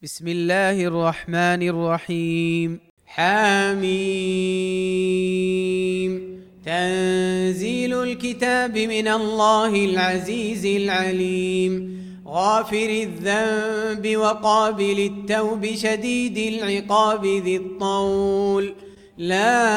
بسم الله الرحمن الرحيم. حاميم. تنزيل الكتاب من الله العزيز العليم، غافر الذنب وقابل التوب شديد العقاب ذي الطول، لا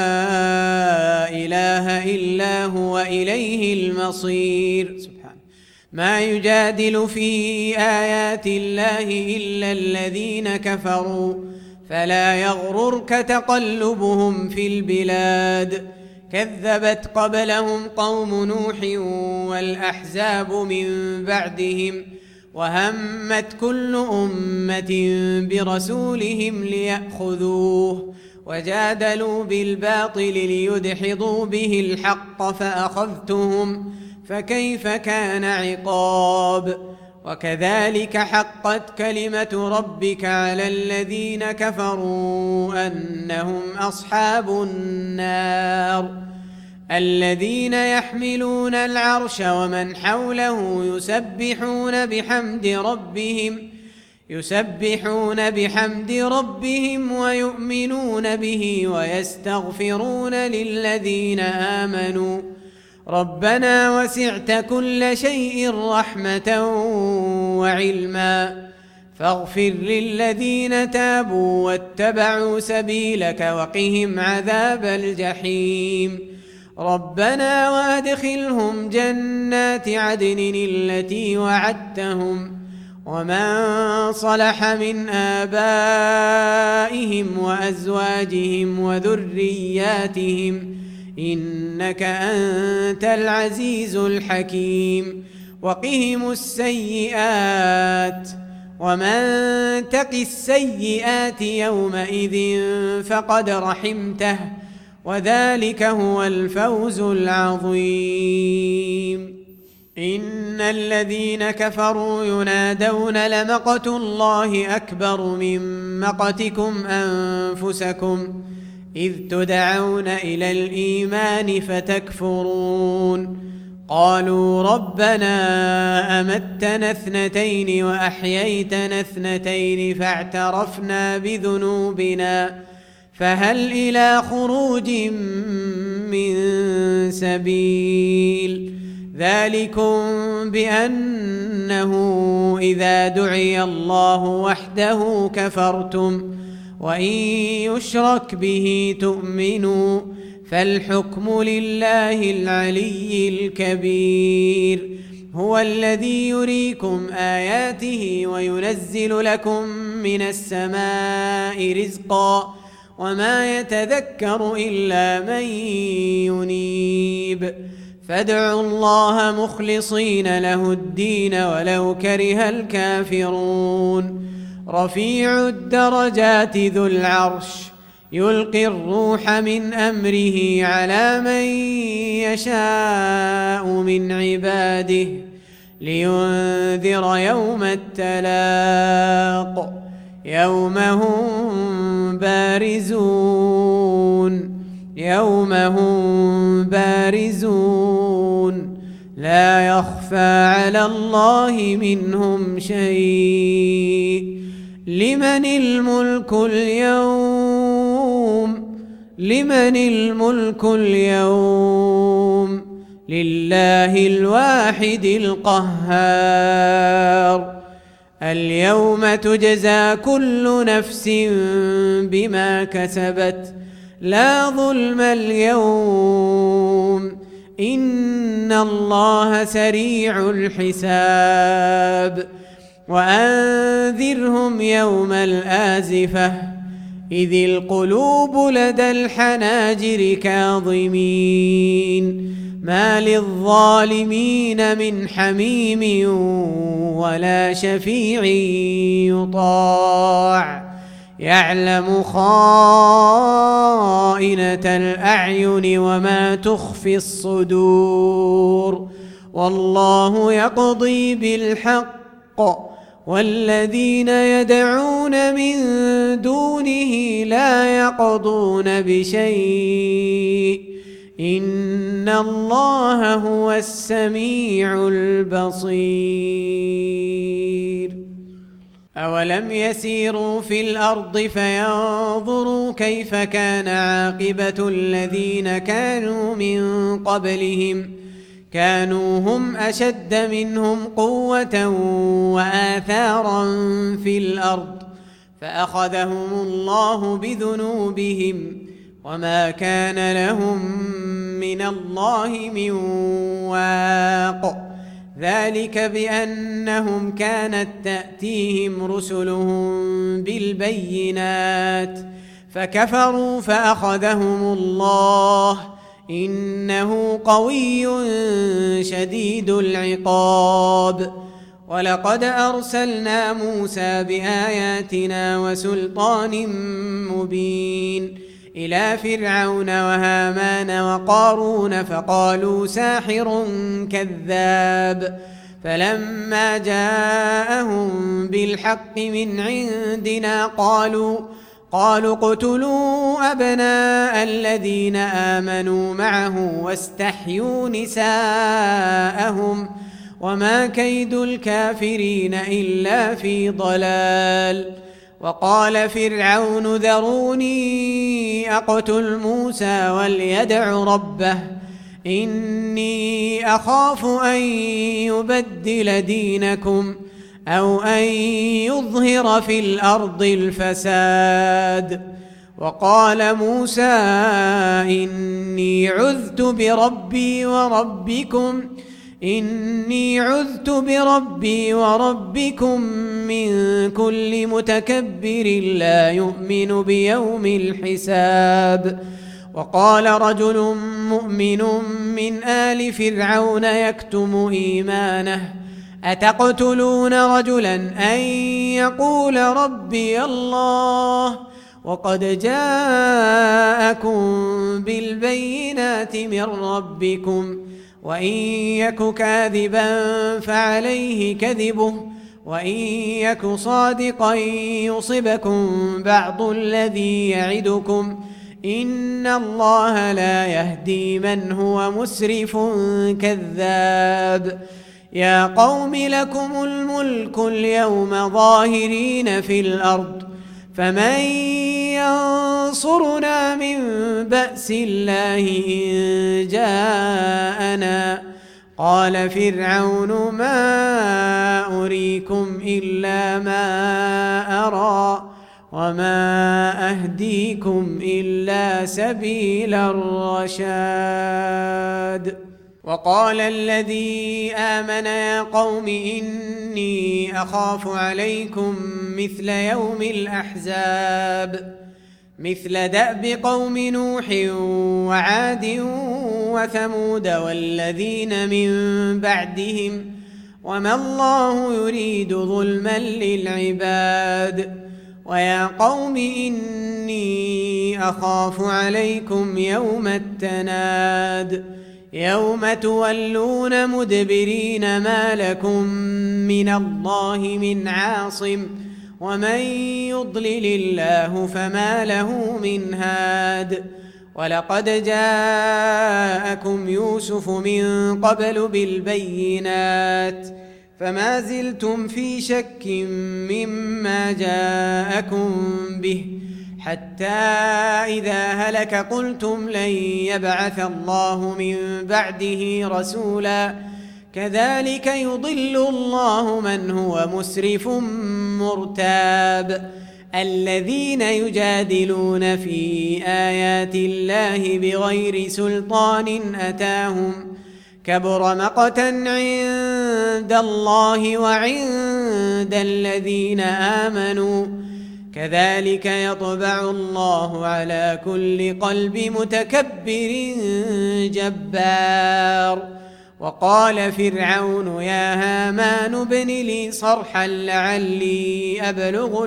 إله إلا هو إليه المصير. ما يجادل في آيات الله إلا الذين كفروا، فلا يغررك تقلبهم في البلاد. كذبت قبلهم قوم نوح والأحزاب من بعدهم، وهمت كل أمة برسولهم ليأخذوه، وجادلوا بالباطل ليدحضوا به الحق فأخذتهم، فكيف كان عقاب. وكذلك حقت كلمة ربك على الذين كفروا أنهم أصحاب النار. الذين يحملون العرش ومن حوله يسبحون بحمد ربهم ويؤمنون به ويستغفرون للذين آمنوا ربنا وسعت كل شيء رحمة وعلما فاغفر للذين تابوا واتبعوا سبيلك وقهم عذاب الجحيم. ربنا وأدخلهم جنات عدن التي وعدتهم ومن صلح من آبائهم وأزواجهم وذرياتهم إنك أنت العزيز الحكيم. وقهم السيئات ومن تق السيئات يومئذ فقد رحمته وذلك هو الفوز العظيم. إن الذين كفروا ينادون لمقت الله أكبر من مقتكم أنفسكم إذ تدعون إلى الإيمان فتكفرون. قالوا ربنا أمتنا اثنتين وأحييتنا اثنتين فاعترفنا بذنوبنا فهل إلى خروج من سبيل. ذلكم بأنه إذا دعي الله وحده كفرتم وإن يشرك به تؤمنوا فالحكم لله العلي الكبير. هو الذي يريكم آياته وينزل لكم من السماء رزقا وما يتذكر إلا من ينيب. فادعوا الله مخلصين له الدين ولو كره الكافرون. رفيع الدرجات ذو العرش يلقي الروح من أمره على من يشاء من عباده لينذر يوم التلاق يوم هم بارزون لا يخفى على الله منهم شيء. لمن الملك اليوم لله الواحد القهار. اليوم تجزى كل نفس بما كسبت لا ظلم اليوم إن الله سريع الحساب. وأنذرهم يوم الآزفة إذ القلوب لدى الحناجر كاظمين ما للظالمين من حميم ولا شفيع يطاع يعلم خائنة الأعين وما تخفي الصدور والله يقضي بالحق والذين يدعون من دونه لا يقضون بشيء إن الله هو السميع البصير. أولم يسيروا في الأرض فينظروا كيف كان عاقبة الذين كانوا من قبلهم كانوا هم أشد منهم قوة وآثارا في الأرض فأخذهم الله بذنوبهم وما كان لهم من الله من واق ذلك بأنهم كانت تأتيهم رسلهم بالبينات فكفروا فأخذهم الله إنه قوي شديد العقاب ولقد أرسلنا موسى بآياتنا وسلطان مبين إلى فرعون وهامان وقارون فقالوا ساحر كذاب فلما جاءهم بالحق من عندنا قالوا اقتلوا أبناء الذين آمنوا معه واستحيوا نساءهم وما كيد الكافرين إلا في ضلال وقال فرعون ذروني أقتل موسى وليدع ربه إني أخاف أن يبدل دينكم أو أن يظهر في الأرض الفساد وقال موسى إني عذت بربي وربكم من كل متكبر لا يؤمن بيوم الحساب وقال رجل مؤمن من آل فرعون يكتم إيمانه أتقتلون رجلا أن يقول ربي الله وقد جاءكم بالبينات من ربكم وإن يك كاذبا فعليه كذبه وإن يك صادقا يصبكم بعض الذي يعدكم إن الله لا يهدي من هو مسرف كذاب يا قوم لكم الملك اليوم ظاهرين في الأرض فمن ينصرنا من بأس الله إن جاءنا قال فرعون ما أريكم إلا ما أرى وما أهديكم إلا سبيل الرشاد وقال الذي آمن يا قوم إني أخاف عليكم مثل يوم الأحزاب مثل دأب قوم نوح وعاد وثمود والذين من بعدهم وما الله يريد ظلما للعباد ويا قوم إني أخاف عليكم يوم التناد يوم تولون مدبرين ما لكم من الله من عاصم ومن يضلل الله فما له من هاد ولقد جاءكم يوسف من قبل بالبينات فما زلتم في شك مما جاءكم به حتى إذا هلك قلتم لن يبعث الله من بعده رسولا كذلك يضل الله من هو مسرف مرتاب الذين يجادلون في آيات الله بغير سلطان أتاهم كبر مقتا عند الله وعند الذين آمنوا كذلك يطبع الله على كل قلب متكبر جبار وقال فرعون يا هامان ابن لي صرحا لعلي أبلغ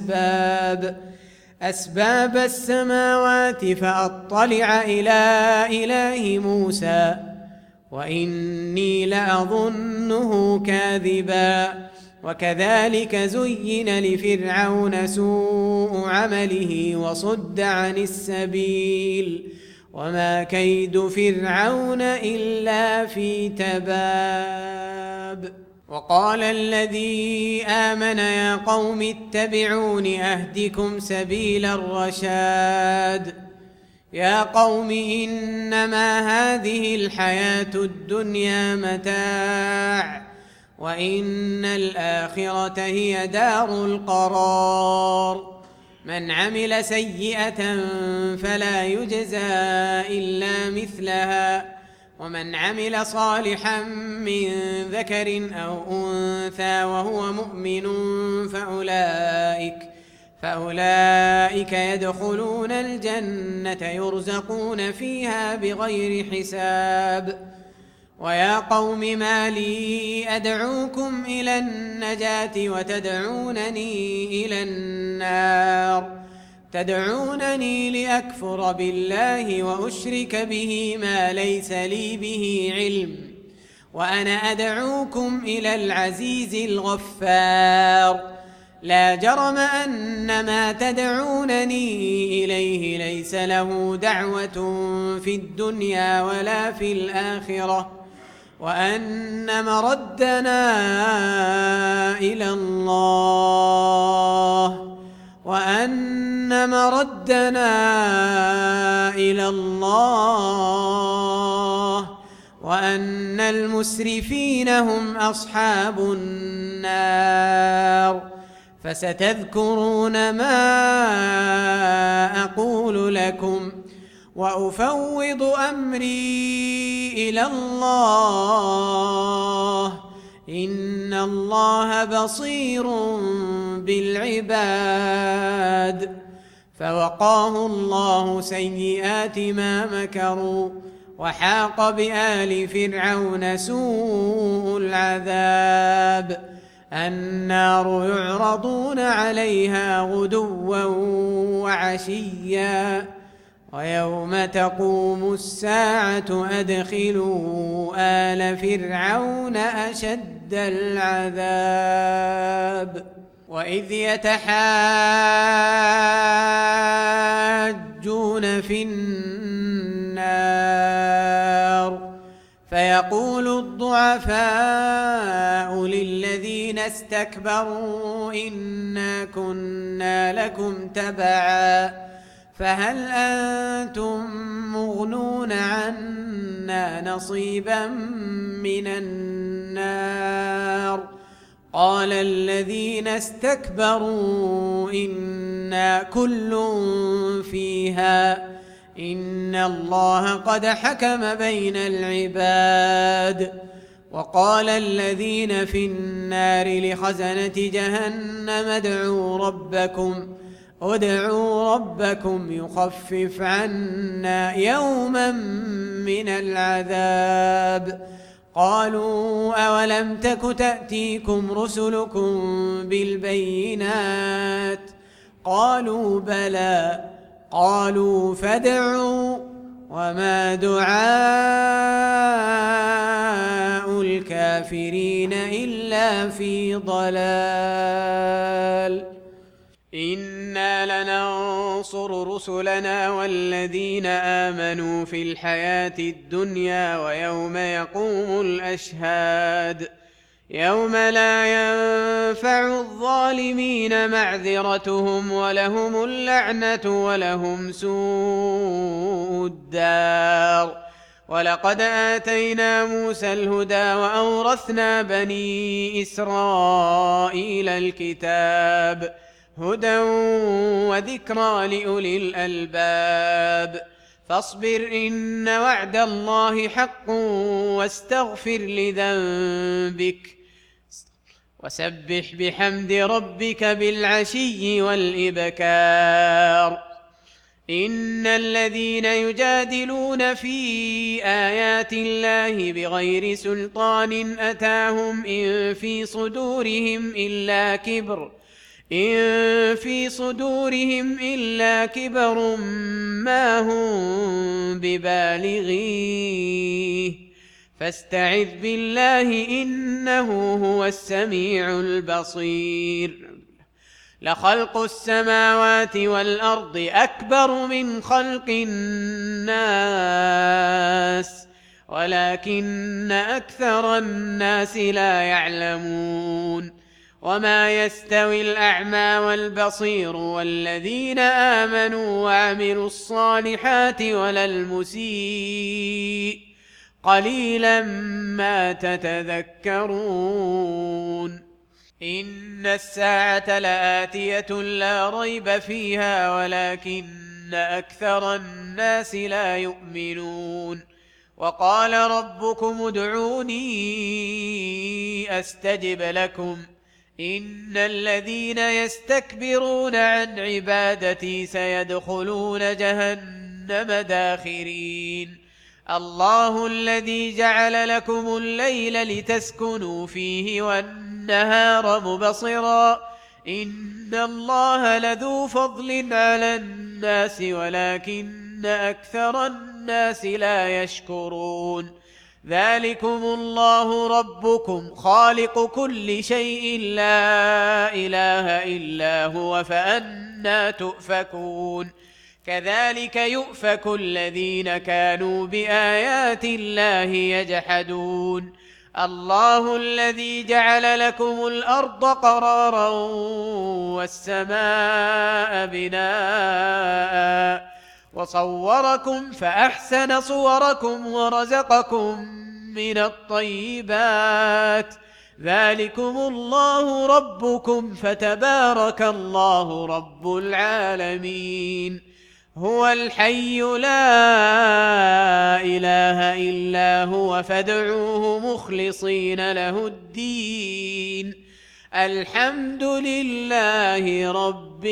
أسباب السماوات فأطلع إلى إله موسى وإني لأظنه كاذبا وكذلك زين لفرعون سوء عمله وصد عن السبيل وما كيد فرعون إلا في تباب وقال الذي آمن يا قوم اتبعون أهدكم سبيل الرشاد يا قوم إنما هذه الحياة الدنيا متاع وإن الآخرة هي دار القرار من عمل سيئة فلا يجزى إلا مثلها ومن عمل صالحا من ذكر أو أنثى وهو مؤمن فأولئك يدخلون الجنة يرزقون فيها بغير حساب ويا قوم ما لي أدعوكم إلى النجاة وتدعونني إلى النار تدعونني لأكفر بالله وأشرك به ما ليس لي به علم وأنا أدعوكم إلى العزيز الغفار لا جرم أن ما تدعونني إليه ليس له دعوة في الدنيا ولا في الآخرة وأن مردنا إلى الله وأن المسرفين هم أصحاب النار فستذكرون ما أقول لكم وأفوض أمري إلى الله إن الله بصير بالعباد فوقاه الله سيئات ما مكروا وحاق بآل فرعون سوء العذاب النار يعرضون عليها غدوا وعشيا ويوم تقوم الساعة أدخلوا آل فرعون أشد العذاب وإذ يتحاجون في النار فيقول الضعفاء للذين استكبروا إنا كنا لكم تبعا فهل أنتم مغنون عنا نصيبا من النار قال الذين استكبروا إنا كل فيها إن الله قد حكم بين العباد وقال الذين في النار لخزنة جهنم ادعوا ربكم يخفف عنا يوما من العذاب قالوا أولم تك تأتيكم رسلكم بالبينات قالوا بلى قالوا فادعوا وما دعاء الكافرين إلا في ضلال إنا لننصر رسلنا والذين آمنوا في الحياة الدنيا ويوم يقوم الأشهاد يوم لا ينفع الظالمين معذرتهم ولهم اللعنة ولهم سوء الدار ولقد آتينا موسى الهدى وأورثنا بني إسرائيل الكتاب هدى وذكرى لأولي الألباب فاصبر إن وعد الله حق واستغفر لذنبك وسبح بحمد ربك بالعشي والإبكار إن الذين يجادلون في آيات الله بغير سلطان أتاهم إن في صدورهم إلا كبر ما هم ببالغيه فاستعذ بالله إنه هو السميع البصير لخلق السماوات والأرض أكبر من خلق الناس ولكن أكثر الناس لا يعلمون وما يستوي الأعمى والبصير والذين آمنوا وعملوا الصالحات ولا المسيء قليلا ما تتذكرون إن الساعة لآتية لا ريب فيها ولكن أكثر الناس لا يؤمنون وقال ربكم ادعوني أستجب لكم إن الذين يستكبرون عن عبادتي سيدخلون جهنم داخرين الله الذي جعل لكم الليل لتسكنوا فيه والنهار مبصرا إن الله لذو فضل على الناس ولكن أكثر الناس لا يشكرون ذلكم الله ربكم خالق كل شيء لا إله إلا هو فأنى تؤفكون كذلك يؤفك الذين كانوا بآيات الله يجحدون الله الذي جعل لكم الأرض قرارا والسماء بناء وصوركم فأحسن صوركم ورزقكم من الطيبات ذلكم الله ربكم فتبارك الله رب العالمين هو الحي لا إله إلا هو فادعوه مخلصين له الدين الحمد لله رب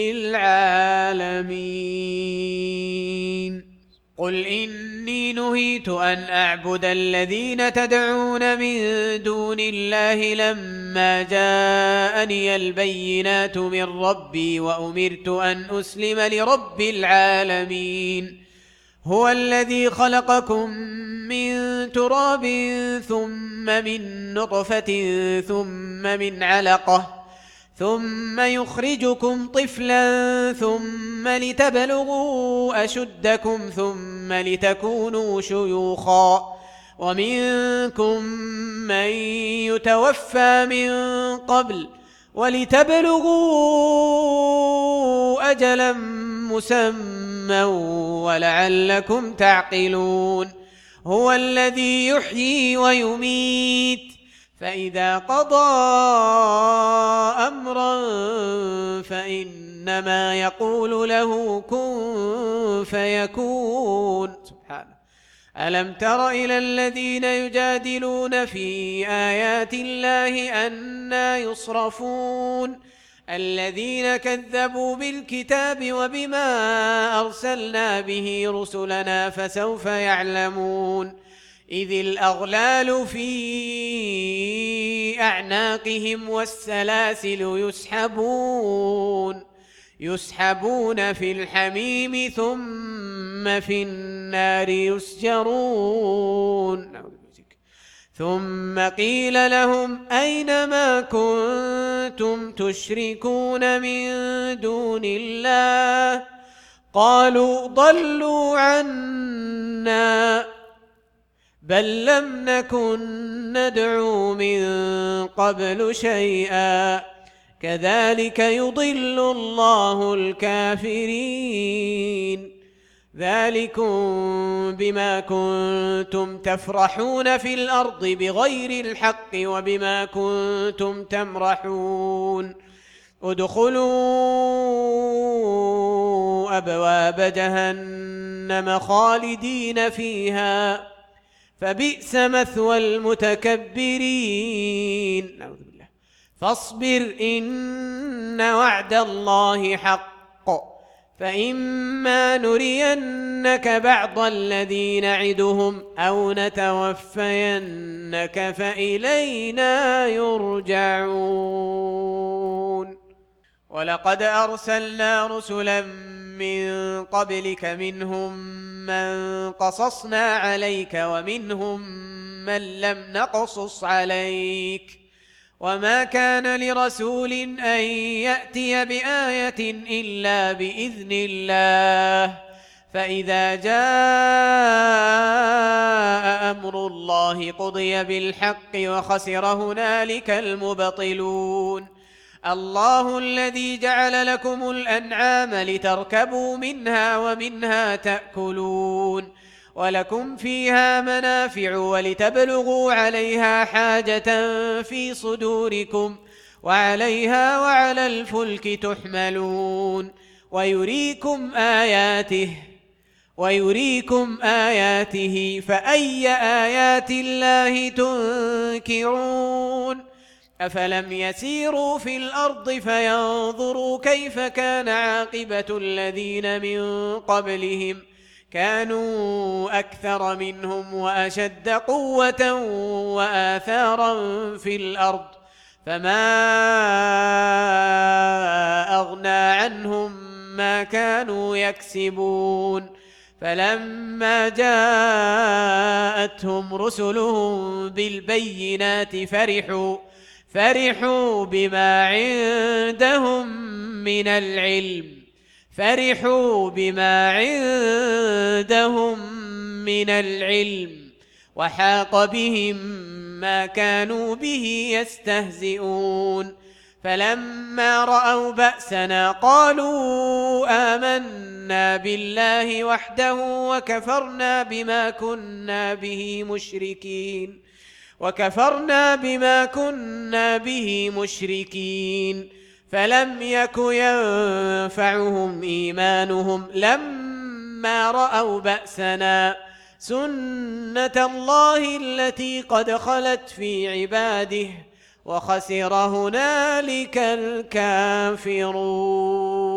العالمين قل إني نهيت أن أعبد الذين تدعون من دون الله لما جاءني البينات من ربي وأمرت أن أسلم لرب العالمين هو الذي خلقكم من تراب ثم من نطفة ثم من علقة ثم يخرجكم طفلا ثم لتبلغوا أشدكم ثم لتكونوا شيوخا ومنكم من يتوفى من قبل ولتبلغوا أجلا مسمى ولعلكم تعقلون هو الذي يحيي ويميت فإذا قضى أمرا فإنما يقول له كن فيكون سبحانه ألم تر إلى الذين يجادلون في آيات الله أنى يصرفون الذين كذبوا بالكتاب وبما أرسلنا به رسلنا فسوف يعلمون إذ الأغلال في أعناقهم والسلاسل يسحبون في الحميم ثم في النار يسجرون ثم قيل لهم أين ما كنتم تشركون من دون الله قالوا ضلوا عنا بل لم نكن ندعو من قبل شيئا كذلك يضل الله الكافرين ذلكم بما كنتم تفرحون في الأرض بغير الحق وبما كنتم تمرحون ادخلوا أبواب جهنم خالدين فيها فبئس مثوى المتكبرين نعوذ بالله فاصبر إن وعد الله حق فإما نرينك بعض الذي نعدهم أو نتوفينك فإلينا يرجعون ولقد أرسلنا رسلا من قبلك منهم من قصصنا عليك ومنهم من لم نقصص عليك وما كان لرسول أن يأتي بآية إلا بإذن الله فإذا جاء أمر الله قضي بالحق وخسر هنالك المبطلون. الله الذي جعل لكم الأنعام لتركبوا منها ومنها تأكلون ولكم فيها منافع ولتبلغوا عليها حاجة في صدوركم وعليها وعلى الفلك تحملون ويريكم آياته فأي آيات الله تنكرون. أفلم يسيروا في الأرض فينظروا كيف كان عاقبة الذين من قبلهم كانوا أكثر منهم وأشد قوة وآثارا في الأرض فما أغنى عنهم ما كانوا يكسبون. فلما جاءتهم رسلهم بالبينات فرحوا بما عندهم من العلم وحاق بهم ما كانوا به يستهزئون. فلما رأوا بأسنا قالوا آمنا بالله وحده وكفرنا بما كنا به مشركين. فلم يك ينفعهم إيمانهم لما رأوا بأسنا سنة الله التي قد خلت في عباده وخسر هنالك الكافرون.